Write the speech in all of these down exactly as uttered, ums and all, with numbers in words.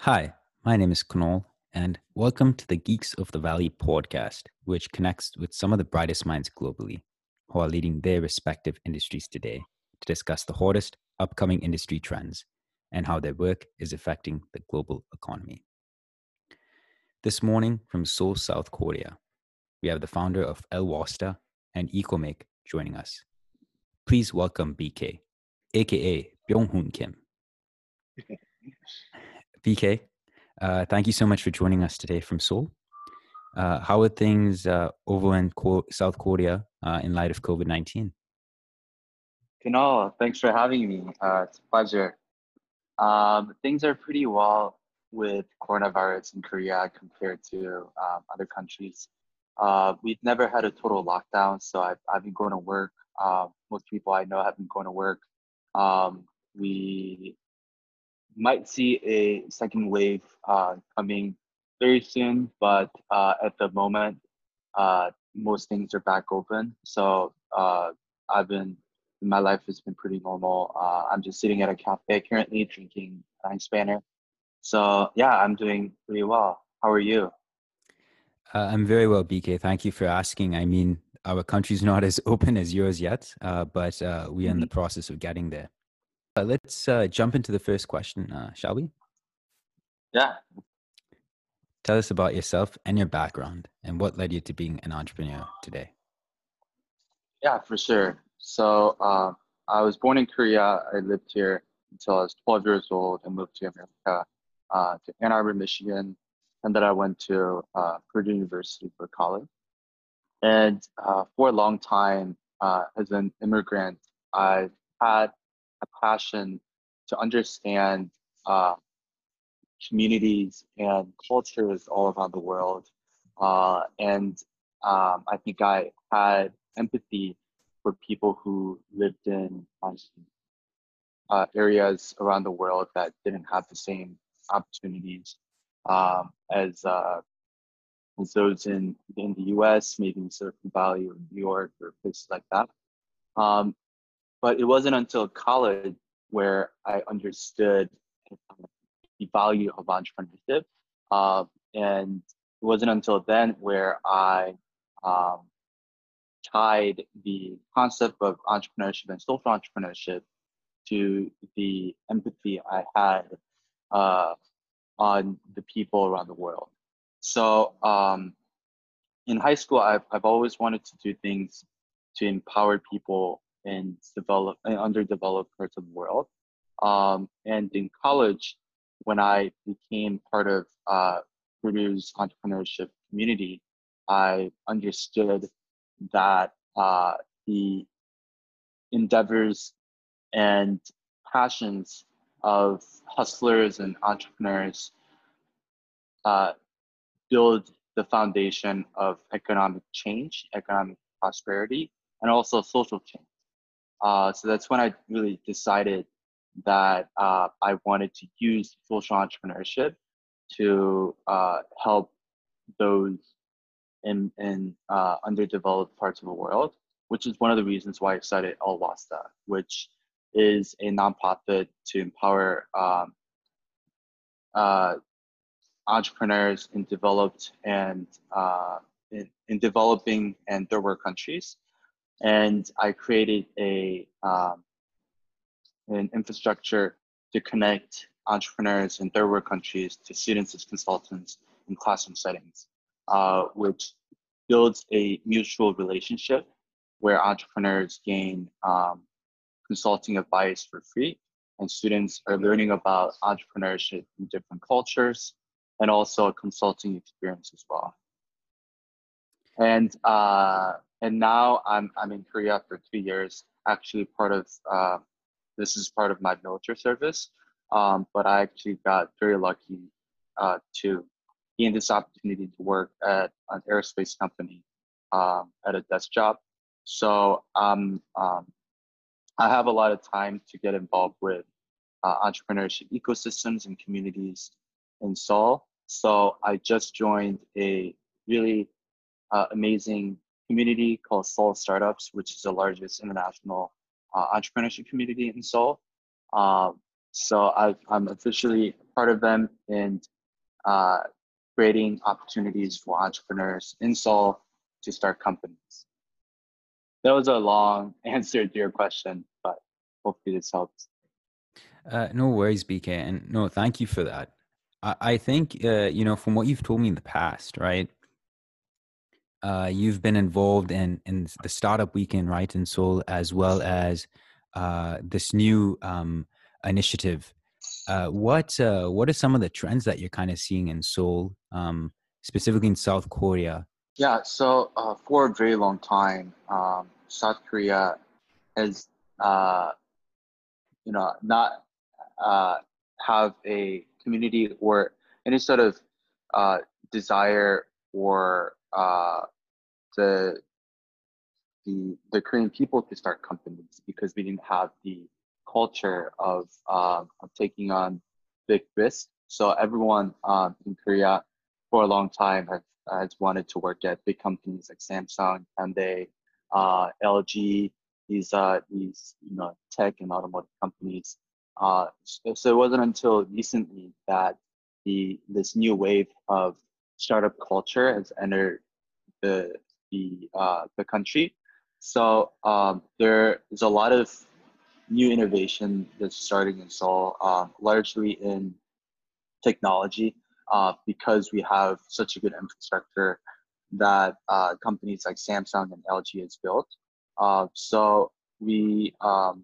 Hi, my name is Kunal, and welcome to the Geeks of the Valley podcast, which connects with some of the brightest minds globally who are leading their respective industries today to discuss the hottest upcoming industry trends and how their work is affecting the global economy. This morning from Seoul, South Korea, we have the founder of El Wasta and Ecomake joining us. Please welcome B K, aka Byung-Hoon Kim. B K, uh, thank you so much for joining us today from Seoul. Uh, how are things uh, over in Co- South Korea uh, in light of COVID nineteen? Kunal, thanks for having me. Uh, it's a pleasure. Um, things are pretty well with coronavirus in Korea compared to um, other countries. Uh, we've never had a total lockdown, so I've, I've been going to work. Uh, most people I know have been going to work. Um, we might see a second wave uh, coming very soon, but uh, at the moment, uh, most things are back open. So uh, I've been, my life has been pretty normal. Uh, I'm just sitting at a cafe currently drinking Nine Spanner. So yeah, I'm doing pretty well. How are you? Uh, I'm very well, B K. Thank you for asking. I mean, our country's not as open as yours yet, uh, but uh, we are in the Mhm. process of getting there. Uh, let's uh, jump into the first question, uh, shall we? Yeah, Tell us about yourself and your background and what led you to being an entrepreneur today. yeah, for sure. So uh, I was born in Korea. I lived here until I was twelve years old and moved to America, uh, to Ann Arbor, Michigan. And then I went to uh, Purdue University for college. And uh, for a long time, uh, as an immigrant, I've had a passion to understand uh, communities and cultures all around the world. Uh, and um, I think I had empathy for people who lived in um, uh, areas around the world that didn't have the same opportunities um, as uh, as those in in the U S, maybe in Silicon Valley or New York or places like that. Um, but it wasn't until college where I understood the value of entrepreneurship. Uh, and it wasn't until then where I um, tied the concept of entrepreneurship and social entrepreneurship to the empathy I had uh, on the people around the world. So um, in high school, I've, I've always wanted to do things to empower people in develop in underdeveloped parts of the world. Um, and in college, when I became part of uh, Purdue's entrepreneurship community, I understood that uh, the endeavors and passions of hustlers and entrepreneurs uh, build the foundation of economic change, economic prosperity, and also social change. Uh, so that's when I really decided that uh, I wanted to use social entrepreneurship to uh, help those in, in uh, underdeveloped parts of the world, which is one of the reasons why I started El Wasta, which is a nonprofit to empower um, uh, entrepreneurs in developed and uh, in, in developing and third world countries. And I created a um, an infrastructure to connect entrepreneurs in third world countries to students as consultants in classroom settings, uh, which builds a mutual relationship where entrepreneurs gain um, consulting advice for free, and students are learning about entrepreneurship in different cultures and also a consulting experience as well. And uh, and now I'm I'm in Korea for two years. Actually, part of uh, this is part of my military service, um, but I actually got very lucky uh, to gain this opportunity to work at an aerospace company um, at a desk job. So um, um, I have a lot of time to get involved with uh, entrepreneurship ecosystems and communities in Seoul. So I just joined a really uh, amazing community called Seoul Startups, which is the largest international uh, entrepreneurship community in Seoul. Um, So I, I'm officially part of them and uh, creating opportunities for entrepreneurs in Seoul to start companies. That was a long answer to your question, but hopefully this helps. Uh, no worries, B K, and no, thank you for that. I, I think uh, you know from what you've told me in the past, right? Uh, you've been involved in in the startup weekend, right, in Seoul, as well as uh, this new um, initiative. Uh, what uh, what are some of the trends that you're kind of seeing in Seoul, um, specifically in South Korea? Yeah, so uh, for a very long time, um, South Korea has, uh, you know, not uh, have a community or any sort of uh, desire for uh, the the the Korean people to start companies because we didn't have the culture of um, of taking on big risks. So everyone um, in Korea for a long time has has wanted to work at big companies like Samsung, Hyundai, uh, L G, these uh, these you know tech and automotive companies. Uh, so, so it wasn't until recently that the this new wave of startup culture has entered the the uh, the country. So um, there is a lot of new innovation that's starting in Seoul, um, largely in technology, uh, because we have such a good infrastructure that uh, companies like Samsung and L G has built. Uh, so we um,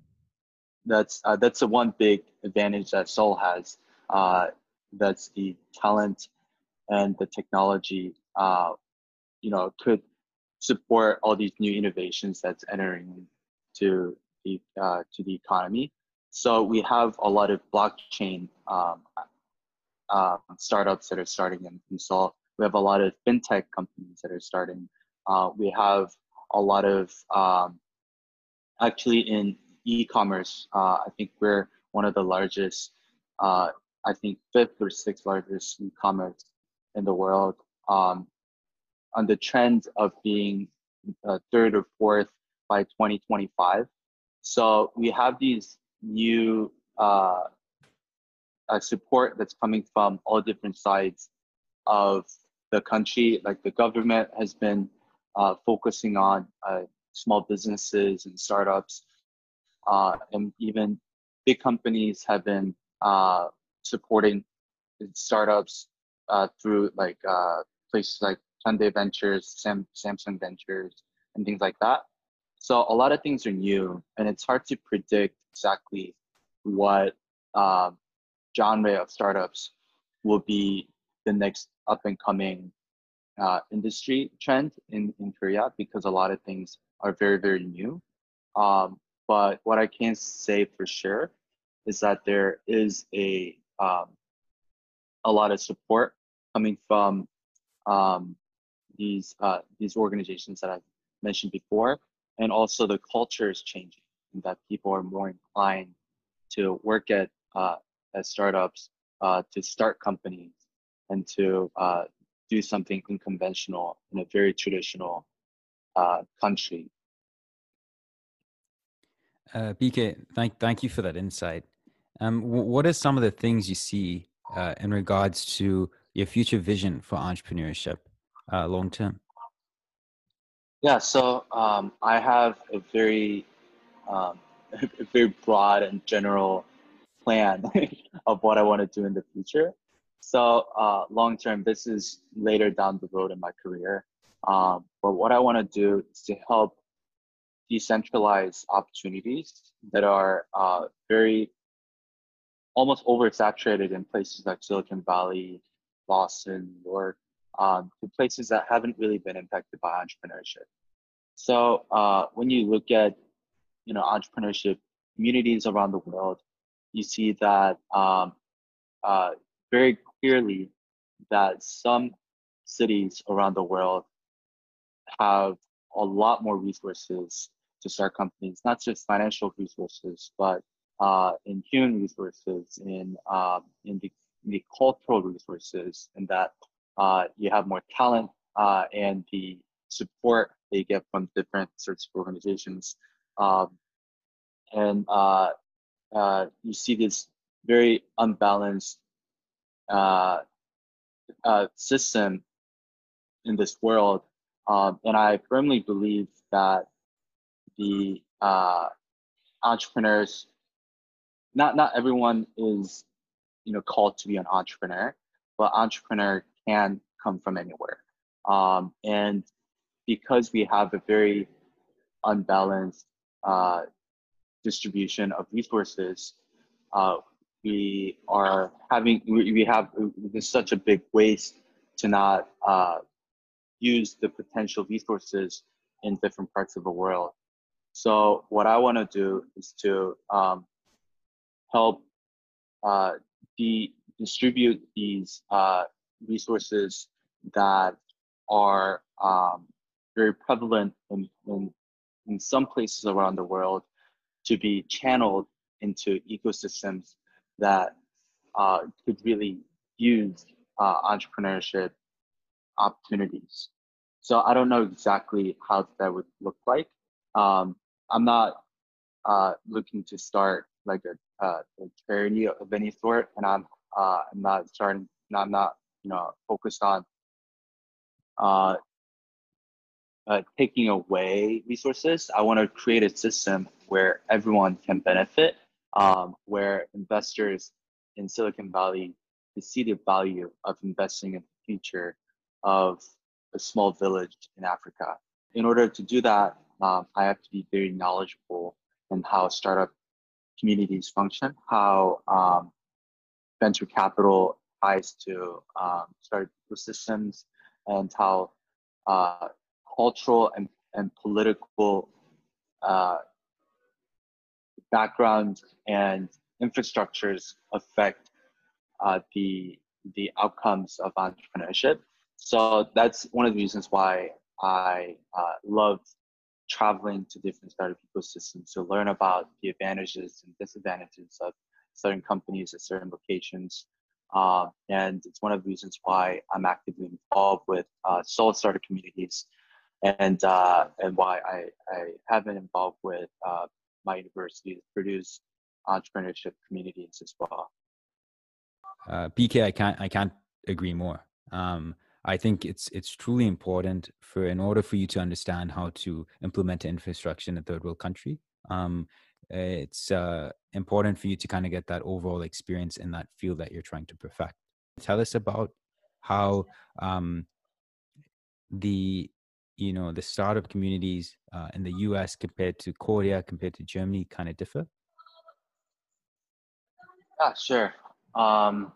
that's uh, that's the one big advantage that Seoul has. Uh, that's the talent and the technology. Uh, you know, could support all these new innovations that's entering to the uh, to the economy. So we have a lot of blockchain um, uh, startups that are starting in, in Seoul. We have a lot of fintech companies that are starting. Uh, we have a lot of um, actually in e-commerce. Uh, I think we're one of the largest. Uh, I think fifth or sixth largest e-commerce in the world. Um, on the trend of being uh, third or fourth by twenty twenty-five. So we have these new uh, uh, support that's coming from all different sides of the country. Like the government has been uh, focusing on uh, small businesses and startups, uh, and even big companies have been uh, supporting startups uh, through like uh, places like Hyundai Ventures, Sam, Samsung Ventures, and things like that. So a lot of things are new, and it's hard to predict exactly what um, genre of startups will be the next up and coming uh, industry trend in, in Korea because a lot of things are very, very new. Um, but what I can say for sure is that there is a um, a lot of support coming from um, these uh, these organizations that I've mentioned before, and also the culture is changing, and that people are more inclined to work at uh, at startups, uh, to start companies, and to uh, do something unconventional in a very traditional uh, country. Uh, B K, thank thank you for that insight. Um, w- what are some of the things you see uh, in regards to your future vision for entrepreneurship uh, long term? Yeah, so um, I have a very um, a very broad and general plan of what I want to do in the future. So uh, long term, this is later down the road in my career. Um, but what I want to do is to help decentralize opportunities that are uh, very almost oversaturated in places like Silicon Valley, Boston, New York, um, to places that haven't really been impacted by entrepreneurship. So uh, when you look at you know entrepreneurship communities around the world, you see that um, uh, very clearly that some cities around the world have a lot more resources to start companies, not just financial resources, but uh, in human resources, in um, in the, in the cultural resources, and that uh, you have more talent uh, and the support they get from different sorts of organizations. Um, and uh, uh, you see this very unbalanced uh, uh, system in this world. Um, and I firmly believe that the uh, entrepreneurs, not not everyone is, you know, called to be an entrepreneur, but entrepreneur can come from anywhere. Um, and because we have a very unbalanced uh, distribution of resources, uh, we are having we, we have there's such a big waste to not uh, use the potential resources in different parts of the world. So what I want to do is to um, help uh, de- distribute these uh, resources that are um, very prevalent in, in, in some places around the world to be channeled into ecosystems that uh, could really use uh, entrepreneurship opportunities. So I don't know exactly how that would look like. Um, I'm not uh, looking to start like a, uh, a charity of any sort, and I'm uh, I'm not starting. I'm not you know focused on uh, uh, taking away resources. I want to create a system where everyone can benefit, um, where investors in Silicon Valley can see the value of investing in the future of a small village in Africa. In order to do that, um, I have to be very knowledgeable in how startup communities function, how um, venture capital ties to um, startup ecosystems, and how uh, cultural and, and political uh, background and infrastructures affect uh, the the outcomes of entrepreneurship. So that's one of the reasons why I uh, love traveling to different startup ecosystems to learn about the advantages and disadvantages of certain companies at certain locations. Uh, and it's one of the reasons why I'm actively involved with uh, solid startup communities, and uh, and why I, I have been involved with uh, my university to produce entrepreneurship communities as well. Uh, B K, I can't I can't agree more. Um, I think it's it's truly important for in order for you to understand how to implement infrastructure in a third world country. Um, it's uh, important for you to kind of get that overall experience in that field that you're trying to perfect. Tell us about how um, the you know the startup communities uh, in the U S compared to Korea compared to Germany kind of differ. Yeah, sure. Um,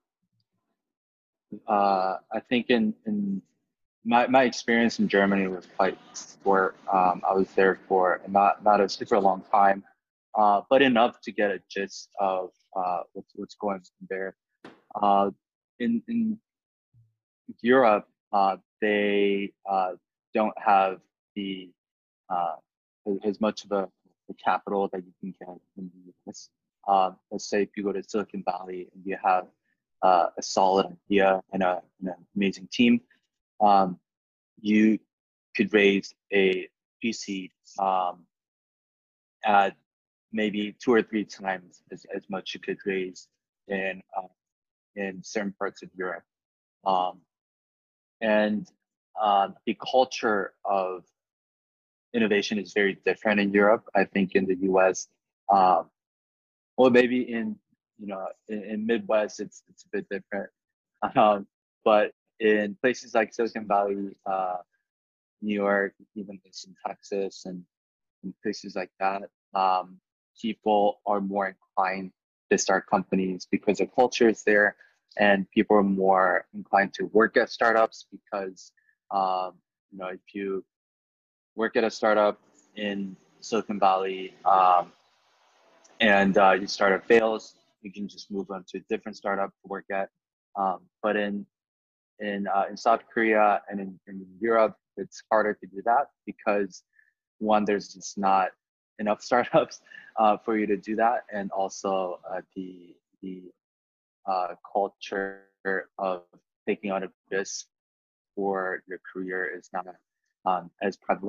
uh, I think in, in my, my experience in Germany was quite short. Um, I was there for not, not a super long time, uh, but enough to get a gist of uh, what's, what's going on there. Uh, in, in Europe, uh, they uh, don't have the uh, as much of a, a capital that you can get in the U S. Uh, let's say if you go to Silicon Valley and you have uh, a solid idea and, a, and an amazing team, um, you could raise a P C um, at maybe two or three times as, as much you could raise in uh, in certain parts of Europe. Um, and uh, the culture of innovation is very different in Europe. I think in the U S, um, or maybe in you know in, in Midwest, it's it's a bit different. Um, but in places like Silicon Valley, uh, New York, even in Texas, and, and places like that, um, people are more inclined to start companies because the culture is there, and people are more inclined to work at startups because um, you know if you work at a startup in Silicon Valley, um, and uh, your startup fails, you can just move on to a different startup to work at. Um, but in in uh, in South Korea and in, in Europe, it's harder to do that because one, there's just not enough startups uh, for you to do that, and also uh, the the uh, culture of taking on a risk for your career is not um, as prevalent.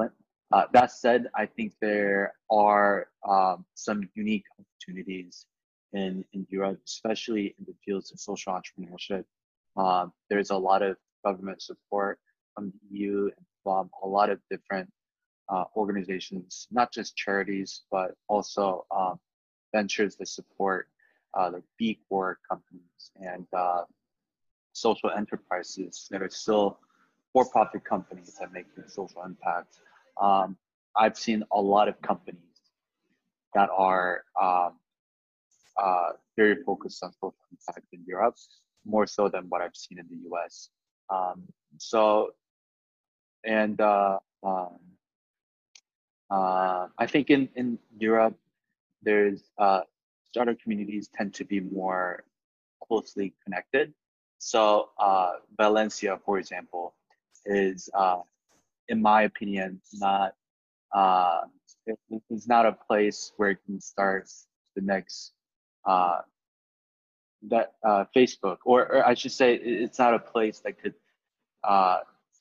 Uh, that said, I think there are um, some unique opportunities in, in Europe, especially in the fields of social entrepreneurship. Um, there's a lot of government support from the E U and from a lot of different uh, organizations, not just charities, but also um, ventures that support uh, like B Corp companies and uh, social enterprises that are still for-profit companies that make a social impact. Um, I've seen a lot of companies that are um, uh, very focused on social impact in Europe, more so than what I've seen in the U S. Um, so, and uh, um, uh, I think in, in Europe, there's uh, startup communities tend to be more closely connected. So uh, Valencia, for example, is, uh, in my opinion, not uh, it, it's not a place where you can start the next uh, that uh, Facebook, or, or I should say, it's not a place that could uh,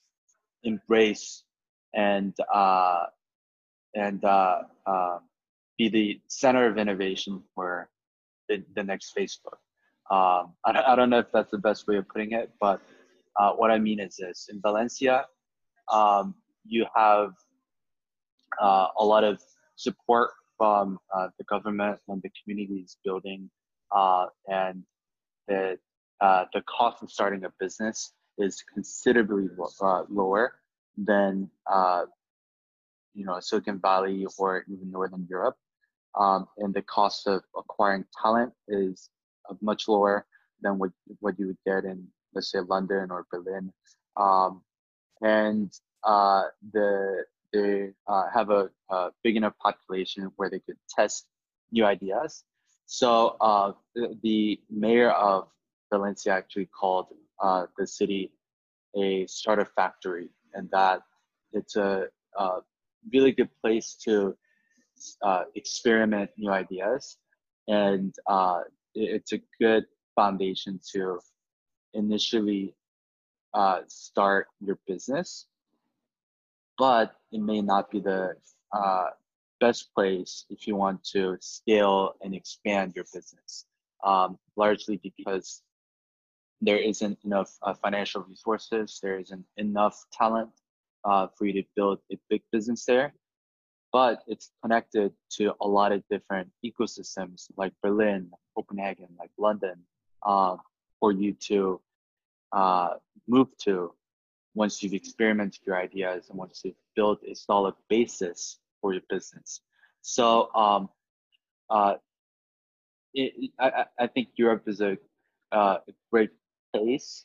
embrace and uh, and uh, uh, be the center of innovation for the, the next Facebook. Um, I, don't, I don't know if that's the best way of putting it, but uh, what I mean is this: in Valencia, um, you have uh, a lot of support from uh, the government and the communities building, uh, and the uh, the cost of starting a business is considerably lo- uh, lower than uh, you know Silicon Valley or even Northern Europe, um, and the cost of acquiring talent is uh, much lower than what what you would get in, let's say, London or Berlin. Um, and uh, the they uh, have a, a big enough population where they could test new ideas. So uh, the, the mayor of Valencia actually called uh, the city a startup factory, and that it's a, a really good place to uh, experiment new ideas, and uh, it, it's a good foundation to initially uh, start your business, but it may not be the uh, best place if you want to scale and expand your business, um, largely because there isn't enough uh, financial resources, there isn't enough talent uh, for you to build a big business there. But it's connected to a lot of different ecosystems like Berlin, Copenhagen, like London, uh, for you to uh, move to once you've experimented your ideas and once you've built a solid basis for your business. So um, uh, it, I, I think Europe is a, uh, a great place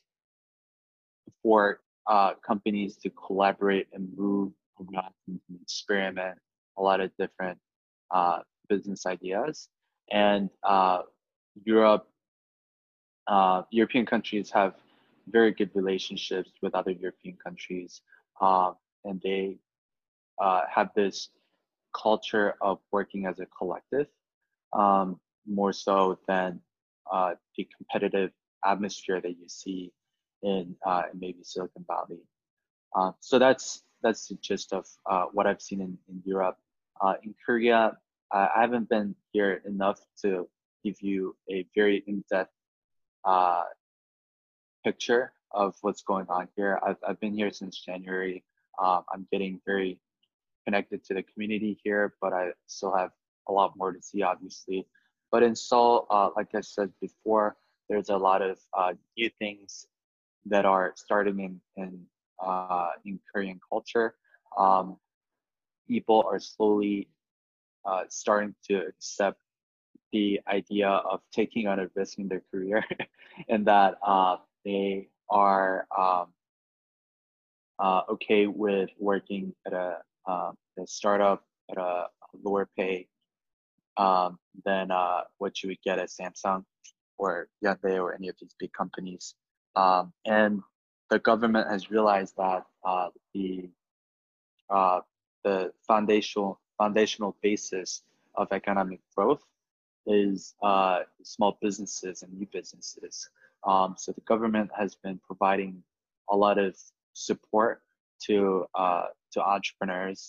for uh, companies to collaborate and move around and experiment a lot of different uh, business ideas. And uh, Europe, uh, European countries have very good relationships with other European countries, uh, and they uh, have this culture of working as a collective, um, more so than uh, the competitive atmosphere that you see in, uh, in maybe Silicon Valley. Uh, so that's that's the gist of uh, what I've seen in, in Europe. Uh, in Korea, I haven't been here enough to give you a very in-depth uh, picture of what's going on here. I've, I've been here since January. Um, I'm getting very connected to the community here, but I still have a lot more to see, obviously. But in Seoul, uh, like I said before, there's a lot of uh, new things that are starting in in, uh, in Korean culture. Um, people are slowly uh, starting to accept the idea of taking on a risk in their career, and that uh, they are um, uh, okay with working at a, uh, a startup at a lower pay um, than uh, what you would get at Samsung or Hyundai or any of these big companies. Um, and the government has realized that uh, the uh, the foundational foundational basis of economic growth is uh, small businesses and new businesses. Um, so the government has been providing a lot of support to uh, to entrepreneurs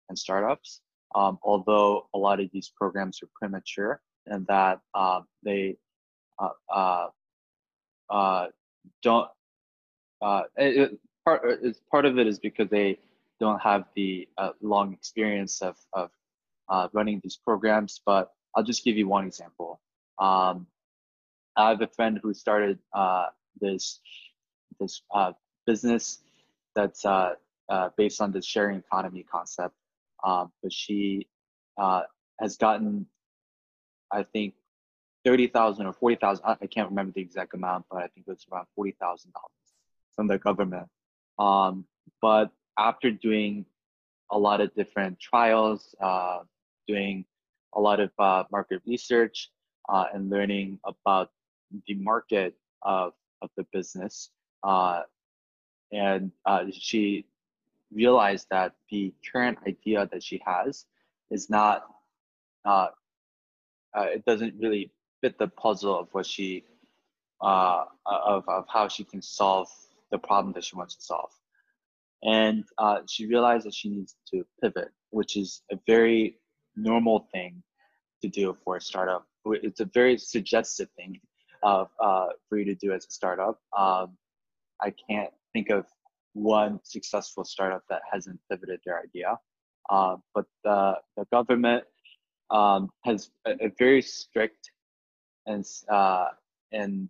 and startups. Um, although a lot of these programs are premature and that uh, they uh, uh, uh, don't uh, it, it- part is part of it is because they don't have the uh, long experience of of uh, running these programs. But I'll just give you one example. Um, I have a friend who started uh, this this uh, business that's uh, uh, based on the sharing economy concept. Um, but she uh, has gotten, I think, thirty thousand or forty thousand. I, I can't remember the exact amount, but I think it was around forty thousand dollars from the government. Um, but after doing a lot of different trials, uh, doing a lot of uh, market research, uh, and learning about the market of, of the business. Uh, and uh, she realized that the current idea that she has is not, uh, uh, it doesn't really fit the puzzle of what she, uh, of, of how she can solve the problem that she wants to solve. And uh, she realized that she needs to pivot, which is a very normal thing to do for a startup. It's a very suggested thing of uh, for you to do as a startup. Um, I can't think of one successful startup that hasn't pivoted their idea. Uh, but the, the government um, has a, a very strict and uh, and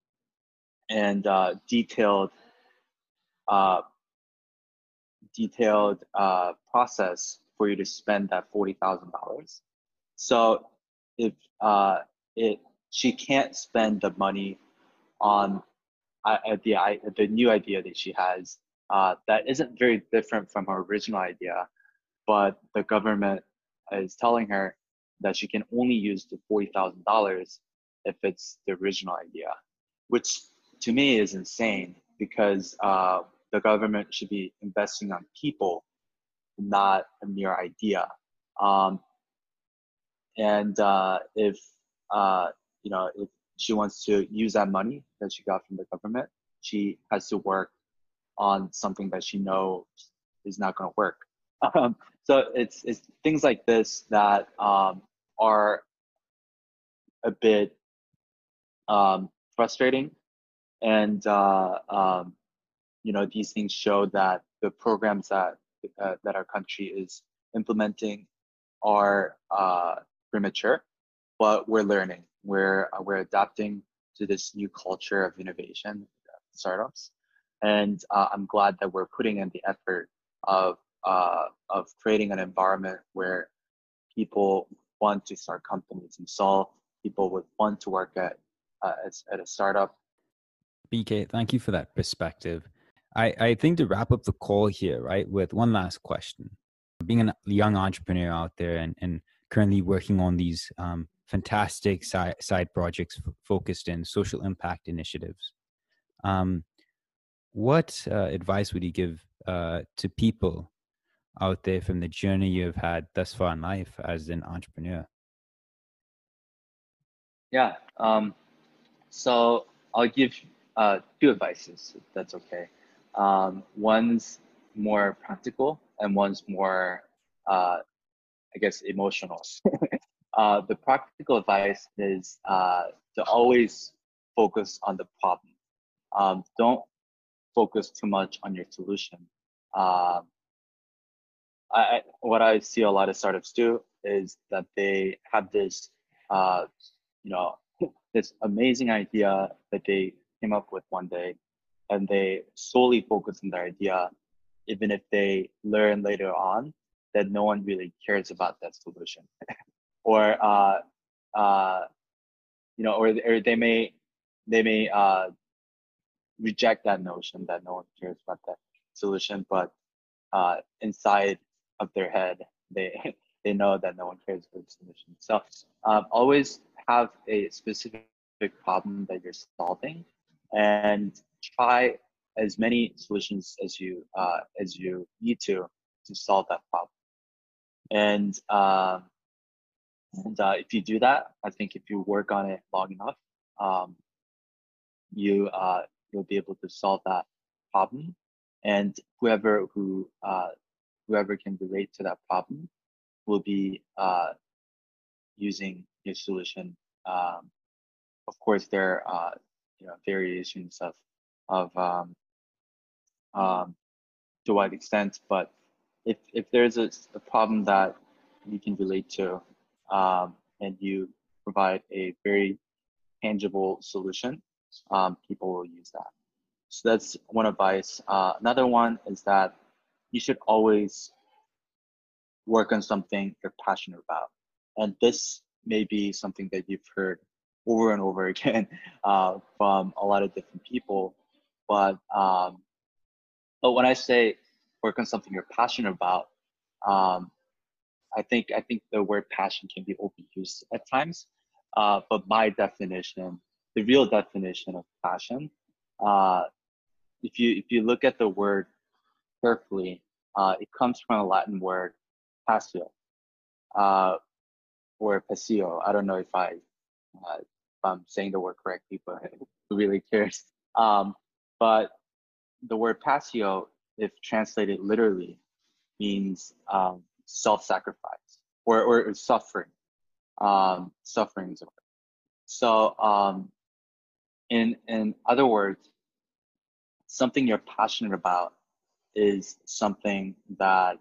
and uh, detailed uh, detailed uh, process for you to spend that forty thousand dollars. So if uh, it she can't spend the money on uh, the the new idea that she has uh, that isn't very different from her original idea, but the government is telling her that she can only use the forty thousand dollars if it's the original idea, which to me is insane because uh, the government should be investing on people, not a mere idea. Um, and uh, if uh, you know if she wants to use that money that she got from the government, she has to work on something that she knows is not going to work. Um, so it's it's things like this that um, are a bit um, frustrating, and uh, um, you know these things show that the programs that uh, that our country is implementing are uh, premature, but we're learning. We're uh, we're adapting to this new culture of innovation, uh, startups, and uh, I'm glad that we're putting in the effort of uh, of creating an environment where people want to start companies and so people would want to work at uh, at, at a startup. B K, thank you for that perspective. I, I think to wrap up the call here, right, with one last question. Being a young entrepreneur out there and, and currently working on these um, fantastic side, side projects f- focused in social impact initiatives, um, what uh, advice would you give uh, to people out there from the journey you've had thus far in life as an entrepreneur? Yeah. Um, so I'll give uh, two advices, if that's okay. Um, one's more practical and one's more, uh, I guess, emotional. Uh, the practical advice is uh, to always focus on the problem. Um, don't focus too much on your solution. Um, I, what I see a lot of startups do is that they have this, uh, you know, this amazing idea that they came up with one day, and they solely focus on their idea, even if they learn later on that no one really cares about that solution, or uh, uh, you know, or or they may they may uh, reject that notion that no one cares about that solution, but uh, inside of their head, they they know that no one cares about the solution. So um, always have a specific problem that you're solving, and try as many solutions as you uh, as you need to to solve that problem. And um, and uh, if you do that, I think if you work on it long enough, um, you uh, you'll be able to solve that problem. And whoever who uh, whoever can relate to that problem will be uh, using your solution. Um, of course, there are uh, you know variations of of um, um, to what extent, but if if there's a, a problem that you can relate to, um, and you provide a very tangible solution, um, people will use that. So that's one advice. Uh, another one is that you should always work on something you're passionate about. And this may be something that you've heard over and over again uh, from a lot of different people. But, um, but when I say work on something you're passionate about, um, I think I think the word passion can be overused at times. Uh, but my definition, the real definition of passion, uh, if you if you look at the word carefully, uh, it comes from a Latin word, passio, uh, or passio. I don't know if I uh, if I'm saying the word correctly, but who really cares? Um, but the word passio, if translated literally, means um, self-sacrifice or or suffering. Um, suffering is a word. So um, in in other words, something you're passionate about is something that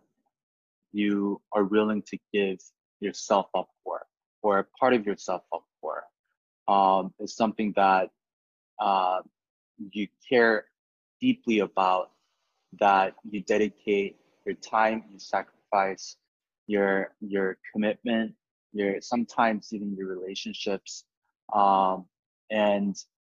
you are willing to give yourself up for, or a part of yourself up for. Um, is something that uh, you care deeply about, that you dedicate your time, you sacrifice your your commitment, your sometimes even your relationships, um, and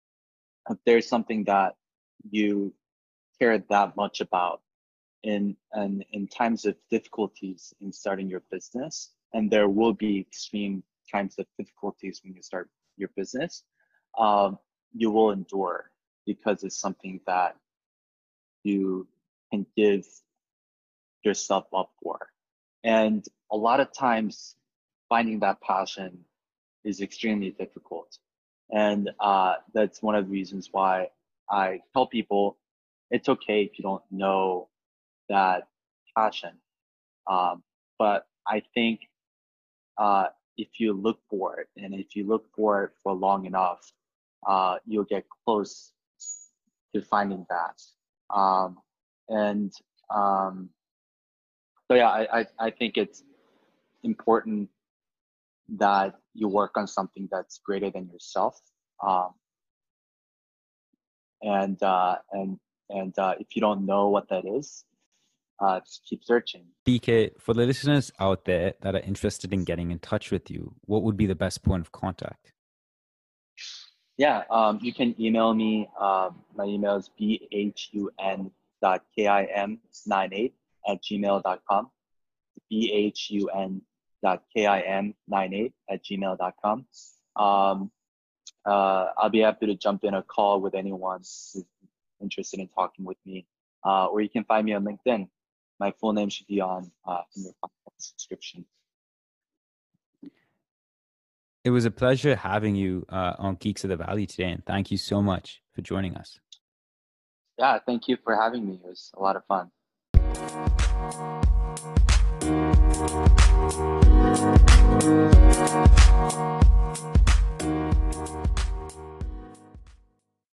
if there's something that you care that much about in and in times of difficulties in starting your business, and there will be extreme times of difficulties when you start your business, um, you will endure because it's something that you can give yourself up for. And a lot of times finding that passion is extremely difficult. And uh, that's one of the reasons why I tell people it's okay if you don't know that passion. Um, but I think uh, if you look for it, and if you look for it for long enough, uh, you'll get close to finding that. Um, and um, so yeah, I, I, I think it's important that you work on something that's greater than yourself. Um, and uh, and and uh, if you don't know what that is, uh, just keep searching. B K, for the listeners out there that are interested in getting in touch with you, what would be the best point of contact? Yeah, um, you can email me. Um, my email is bhun dot kim nine eight at gmail dot com. bhun dot kim nine eight at gmail dot com. Um, uh, I'll be happy to jump in a call with anyone who's interested in talking with me. Uh, or you can find me on LinkedIn. My full name should be on uh, in your podcast description. It was a pleasure having you uh, on Geeks of the Valley today, and thank you so much for joining us. Yeah, thank you for having me. It was a lot of fun.